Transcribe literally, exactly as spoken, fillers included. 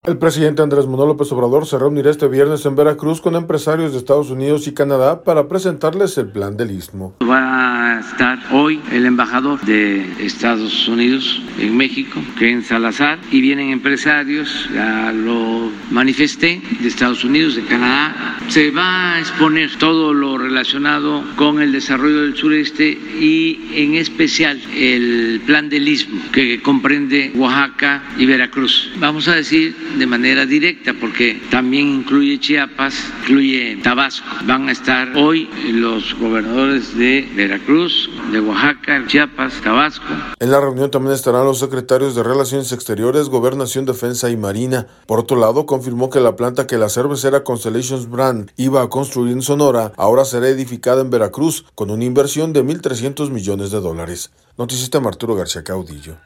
El presidente Andrés Manuel López Obrador se reunirá este viernes en Veracruz con empresarios de Estados Unidos y Canadá para presentarles el plan del Istmo. Va a estar hoy el embajador de Estados Unidos en México, Ken Salazar, y vienen empresarios, ya lo manifesté, de Estados Unidos, de Canadá. Se va a exponer todo lo relacionado con el desarrollo del sureste y en especial el plan del Istmo, que comprende Oaxaca y Veracruz. Vamos a decir de manera directa, porque también incluye Chiapas, incluye Tabasco. Van a estar hoy los gobernadores de Veracruz, de Oaxaca, Chiapas, Tabasco. En la reunión también estarán los secretarios de Relaciones Exteriores, Gobernación, Defensa y Marina. Por otro lado, confirmó que la planta que la cervecera Constellations Brand iba a construir en Sonora ahora será edificada en Veracruz con una inversión de mil trescientos millones de dólares. Noticista Arturo García Caudillo.